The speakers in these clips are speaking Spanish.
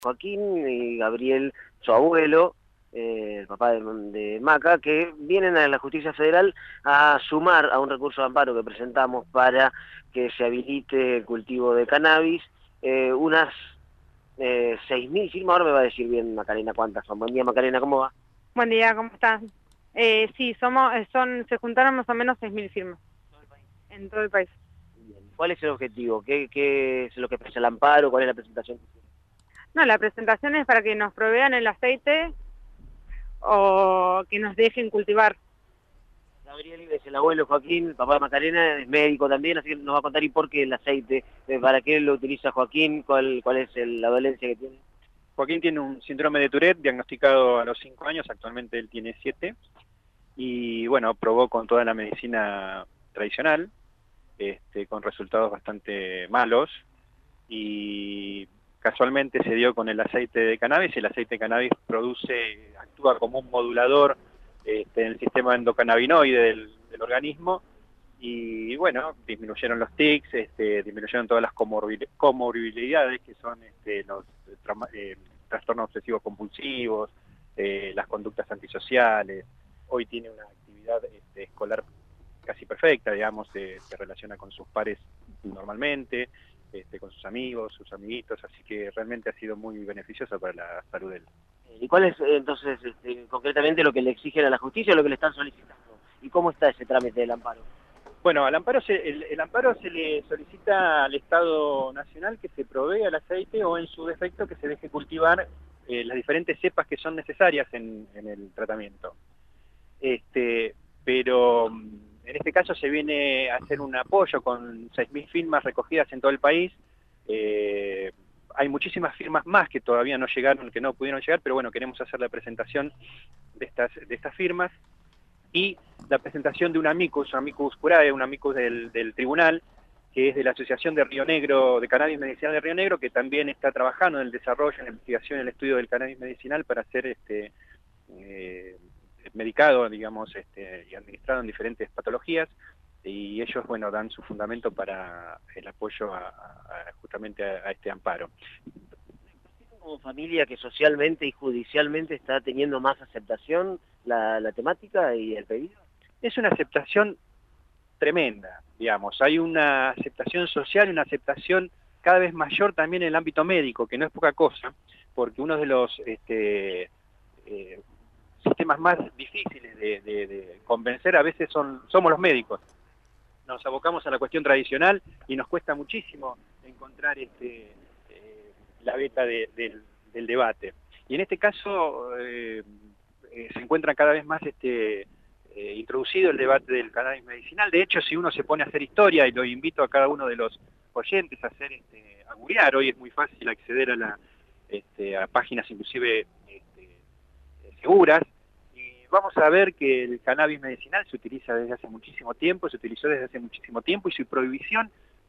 Joaquín y Gabriel, su abuelo, el papá de Maca, que vienen a la justicia federal a sumar a un recurso de amparo que presentamos para que se habilite el cultivo de cannabis, unas 6.000 firmas. Ahora me va a decir bien Macarena cuántas son. Buen día, Macarena, ¿cómo va? Buen día, ¿cómo estás? Sí, se juntaron más o menos 6.000 firmas en todo el país. Bien. ¿Cuál es el objetivo? ¿Qué es lo que expresa el amparo? ¿Cuál es la presentación? No, la presentación es para que nos provean el aceite o que nos dejen cultivar. Gabriel es el abuelo Joaquín, el papá de Macarena, es médico también, así que nos va a contar y por qué el aceite, para qué lo utiliza Joaquín, cuál es la dolencia que tiene. Joaquín tiene un síndrome de Tourette diagnosticado a los 5 años, actualmente él tiene 7, y bueno, probó con toda la medicina tradicional, con resultados bastante malos, y casualmente se dio con el aceite de cannabis. El aceite de cannabis actúa como un modulador en el sistema endocannabinoide del organismo, y bueno, disminuyeron los tics, disminuyeron todas las comorbilidades que son los trastornos obsesivos compulsivos, las conductas antisociales. Hoy tiene una actividad escolar casi perfecta, digamos, se relaciona con sus pares normalmente, con sus amigos, sus amiguitos, así que realmente ha sido muy beneficioso para la salud de él. ¿Y cuál es entonces concretamente lo que le exigen a la justicia o lo que le están solicitando? ¿Y cómo está ese trámite del amparo? Bueno, el amparo se le solicita al Estado Nacional que se provea el aceite o en su defecto que se deje cultivar las diferentes cepas que son necesarias en el tratamiento. Pero en este caso se viene a hacer un apoyo con 6.000 firmas recogidas en todo el país. Hay muchísimas firmas más que todavía no llegaron, que no pudieron llegar, pero bueno, queremos hacer la presentación de estas firmas y la presentación de un amicus curae, un amicus del tribunal, que es de la Asociación de Río Negro, de Cannabis Medicinal de Río Negro, que también está trabajando en el desarrollo, en la investigación, en el estudio del cannabis medicinal para ser medicado, digamos, y administrado en diferentes patologías, y ellos, bueno, dan su fundamento para el apoyo justamente a este amparo. ¿Como familia que socialmente y judicialmente está teniendo más aceptación la temática y el pedido? Es una aceptación tremenda, digamos. Hay una aceptación social y una aceptación cada vez mayor también en el ámbito médico, que no es poca cosa, porque uno de los sistemas más difíciles de convencer a veces somos los médicos. Nos abocamos a la cuestión tradicional y nos cuesta muchísimo encontrar la beta del debate. Y en este caso se encuentra cada vez más introducido el debate del cannabis medicinal. De hecho, si uno se pone a hacer historia, y lo invito a cada uno de los oyentes a hacer a googlear, hoy es muy fácil acceder a páginas inclusive seguras, y vamos a ver que el cannabis medicinal se utiliza desde hace muchísimo tiempo, se utilizó desde hace muchísimo tiempo, y su prohibición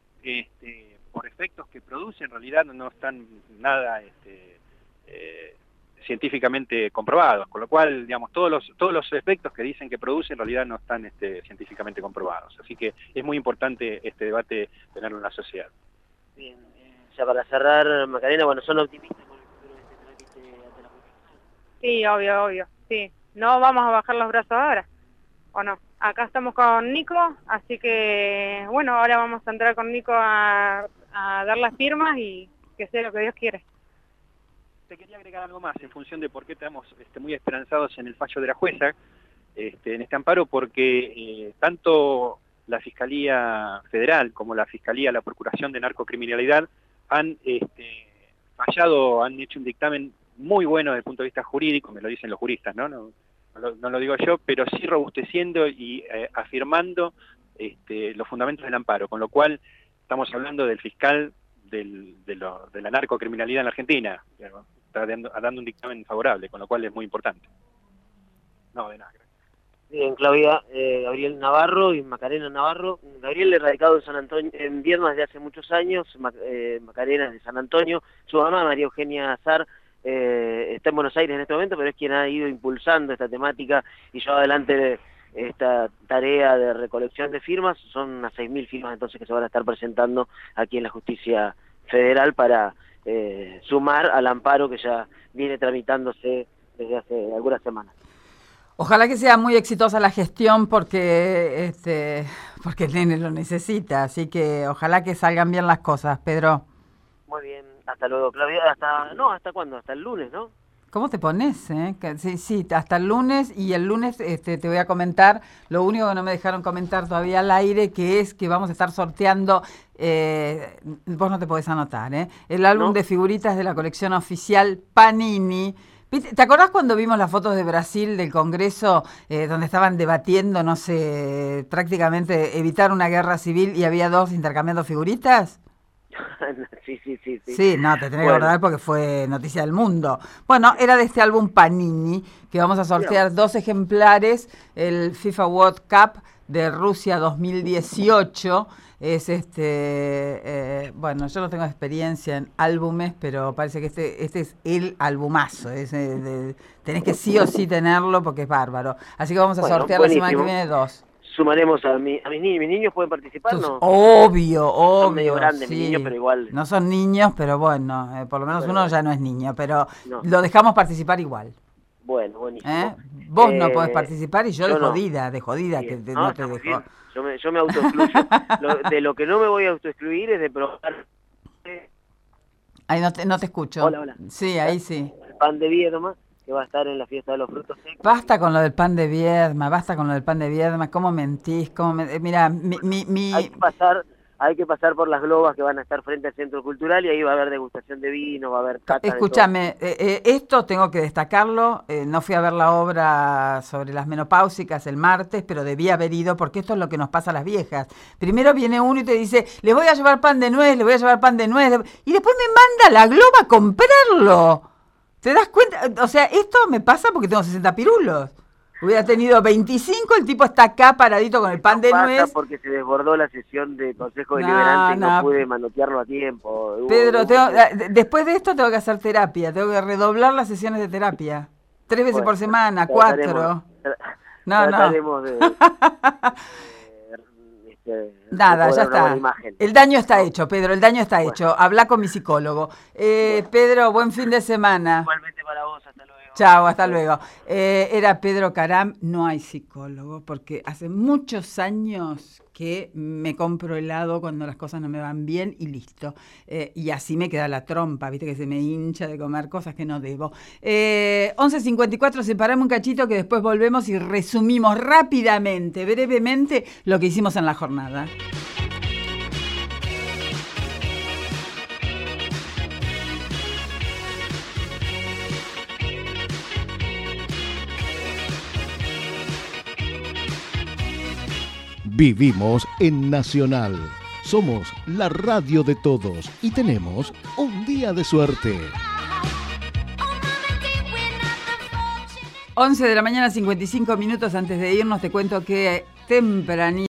por efectos que produce en realidad no están nada científicamente comprobados, con lo cual, digamos, todos los efectos que dicen que produce en realidad no están científicamente comprobados. Así que es muy importante este debate tenerlo en la sociedad. Bien, ya para cerrar, Macarena, bueno, ¿son optimistas con el futuro de este trámite ante la justicia? Sí, obvio, sí. No vamos a bajar los brazos ahora, ¿o no? Acá estamos con Nico, así que, bueno, ahora vamos a entrar con Nico a dar las firmas y que sea lo que Dios quiere. Te quería agregar algo más en función de por qué estamos muy esperanzados en el fallo de la jueza, en este amparo, porque tanto la Fiscalía Federal como la Fiscalía, la Procuración de Narcocriminalidad han fallado, han hecho un dictamen muy bueno desde el punto de vista jurídico, me lo dicen los juristas, ¿no? No lo digo yo, pero sí robusteciendo y afirmando los fundamentos del amparo, con lo cual estamos hablando del fiscal de la narcocriminalidad en la Argentina, está dando un dictamen favorable, con lo cual es muy importante. No, de nada. Bien, Claudia, Gabriel Navarro y Macarena Navarro. Gabriel es radicado en San Antonio, en Viedma desde hace muchos años, Macarena es de San Antonio. Su mamá, María Eugenia Azar, está en Buenos Aires en este momento, pero es quien ha ido impulsando esta temática y lleva adelante esta tarea de recolección de firmas. Son unas 6.000 firmas entonces que se van a estar presentando aquí en la justicia federal para sumar al amparo que ya viene tramitándose desde hace algunas semanas. Ojalá que sea muy exitosa la gestión porque porque el nene lo necesita, así que ojalá que salgan bien las cosas, Pedro. Muy bien, hasta luego, Claudia. ¿Hasta cuándo? Hasta el lunes, ¿no? ¿Cómo te pones? Sí, hasta el lunes, y el lunes te voy a comentar, lo único que no me dejaron comentar todavía al aire, que es que vamos a estar sorteando, vos no te podés anotar, el álbum de figuritas de la colección oficial Panini. ¿Te acordás cuando vimos las fotos de Brasil del Congreso, donde estaban debatiendo, no sé, prácticamente evitar una guerra civil y había dos intercambiando figuritas? Sí. Sí, no, te tenés que acordar porque fue noticia del mundo. Bueno, era de este álbum Panini, que vamos a sortear 2 ejemplares, el FIFA World Cup de Rusia 2018. Es bueno, yo no tengo experiencia en álbumes, pero parece que este es el albumazo. Tenés que sí o sí tenerlo porque es bárbaro. Así que vamos a sortear buenísimo. La semana que viene 2. Sumaremos a mis niños. ¿Mis niños pueden participar, no? Obvio. Son medio grandes, sí. Mis niños, pero igual. No son niños, pero bueno, por lo menos uno ya no es niño, pero lo dejamos participar igual. Bueno, buenísimo. Vos no podés participar y yo de jodida, sí, que no te dejo. Yo me autoexcluyo. De lo que no me voy a autoexcluir es de probar. Ahí no te escucho. Hola. Sí, ahí sí. El pan de Viedma, que va a estar en la fiesta de los frutos secos. Basta con lo del pan de Viedma, ¿cómo mentís? Mira, Hay que pasar por las globas que van a estar frente al Centro Cultural y ahí va a haber degustación de vino, va a haber cata. Escúchame, esto tengo que destacarlo, no fui a ver la obra sobre las menopáusicas el martes, pero debía haber ido porque esto es lo que nos pasa a las viejas. Primero viene uno y te dice, les voy a llevar pan de nuez, y después me manda la globa a comprarlo. ¿Te das cuenta? O sea, esto me pasa porque tengo 60 pirulos. Hubiera tenido 25, el tipo está acá paradito con el pan de nuez. Porque se desbordó la sesión de Consejo Deliberante y no pude manotearlo a tiempo. Pedro, después de esto tengo que hacer terapia, tengo que redoblar las sesiones de terapia. 3 veces por semana, 4. Trataremos de nada, ya está. El daño está hecho, Pedro, hecho. Habla con mi psicólogo. Pedro, buen fin de semana. Igualmente para vos, hasta luego. Chao, hasta luego. Era Pedro Caram, no hay psicólogo, porque hace muchos años que me compro helado cuando las cosas no me van bien y listo. Y así me queda la trompa, viste que se me hincha de comer cosas que no debo. 11:54, separame un cachito que después volvemos y resumimos rápidamente, brevemente, lo que hicimos en la jornada. Vivimos en Nacional. Somos la radio de todos y tenemos un día de suerte. 11 de la mañana, 55 minutos antes de irnos, te cuento que tempranito